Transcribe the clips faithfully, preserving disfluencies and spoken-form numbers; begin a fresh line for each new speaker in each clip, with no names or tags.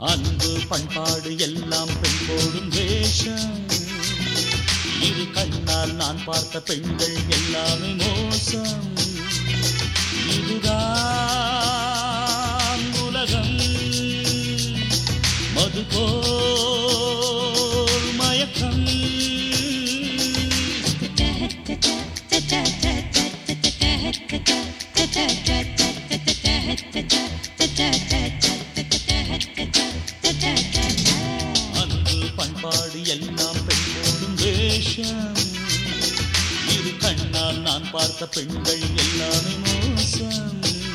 அன்பு பண்பாடு எல்லாம் பெண் போடும் வேஷம். இரு கண்ணால் நான் பார்த்த பெண்கள் எல்லாமே மோசம். இதுதான் உலகம், மது போல் மயக்கம். அன்பு பண்பாடு எல்லாம் பெண் போடும் வேஷம். இரு கண்ணால் நான் பார்த்த பெண்கள் எல்லாமே மோசம்.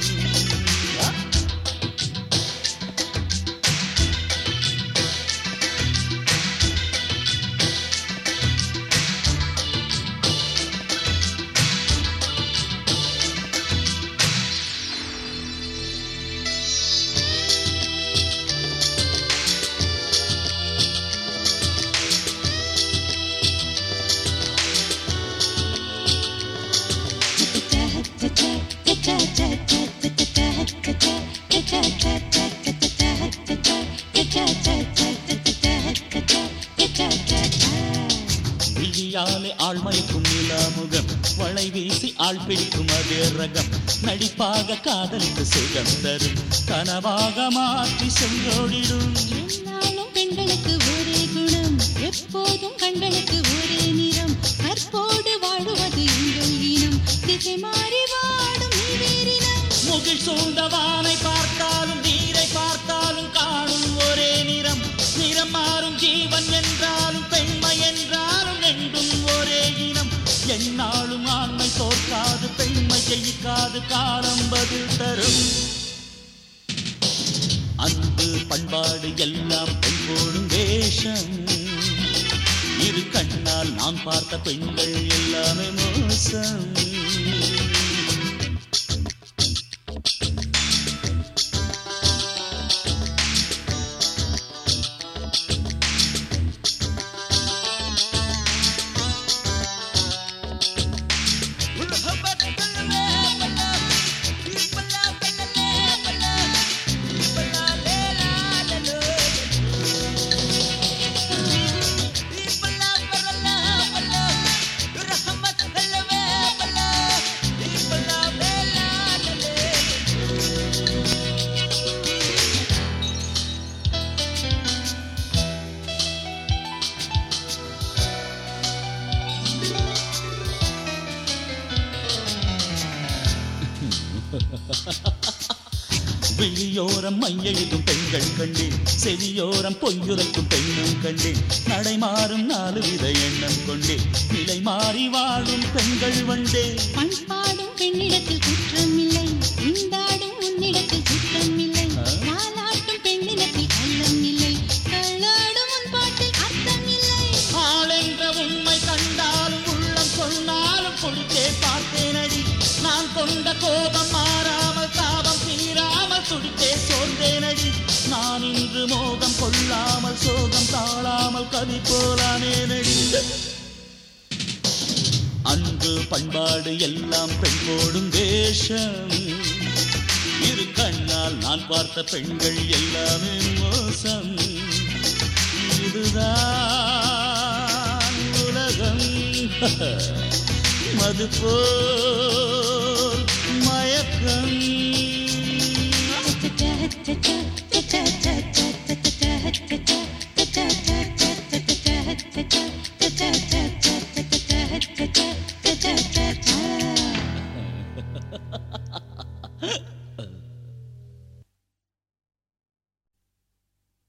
விழியாலே ஆழ்மயக்கும் நிலாமுகம், வளை வீசி ஆள் பிடிக்கும் அதே ரகம். நடிப்பாக காதலுக்கு சுகம் தரும், கனவாக மாற்றி சென்றோடிடும்.
என்னாலும் பெண்களுக்கு ஒரே குணம், எப்போதும் கண்களுக்கு ஒரே நிறம். கற்போடு வாழுவது எங்கள் இனம், திசை மாறி வாடும் நீரினம்.
முகில் சூழ்ந்த வானை பார்த்தாலும் நீரை பார்த்தாலும் காணும் ஒரே நிறம். நிறம் மாறும் ஜீவன் என்றாலும் பெண்மை என்றாலும் என்றும் ஒரே இனம். என்னாலும் ஆண்மை தோற்காது, பெண்மை ஜெயிக்காது, காலம் பதில் தரும். அன்பு பண்பாடு எல்லாம் பெண் போடும் வேஷம். இரு கண்ணால் நான் பார்த்த பெண்கள் எல்லாமே மோசம். விழியோரம் மையெழுதும் பெண்கள் கண்டேன், செவியோரம் பொய்யுரைக்கும் பெண்ணும் கண்டேன். நடைமாறும் நாலு வித எண்ணம் கொண்டேன், நிலை மாறி வாழும் பெண்கள் வந்தேன்.
பண்பாடும் பெண்ணிடத்தில் குற்றம் இல்லை, இந்தாடும் உன்னிடத்தில் குற்றம் இல்லை. நாளாட்டும் பெண்ணிடத்தில் கள்ளம் இல்லை, கள்ளாடும் உன் பாட்டில் அர்த்தம் இல்லை.
ஆளென்ற உண்மை கண்டாலும் உள்ளம் சொன்னாலும் கொடுத்தே பார்த்தேனடி. நான் கொண்ட கோபம் மாறாமல், தாபம் தீராமல் துடித்தே சோர்ந்தேனடி. நான் இன்று மோகம் கொள்ளாமல், சோகம் தாழாமல் கவி போலானேனடி. அன்பு பண்பாடு எல்லாம் பெண் போடும் வேஷம். இரு கண்ணால் நான் பார்த்த பெண்கள் எல்லாமே மோசம். இதுதான் உலகம், மது போல் மயக்கம்.
Ta ta ta ta ta ta ta ta ta ta ta ta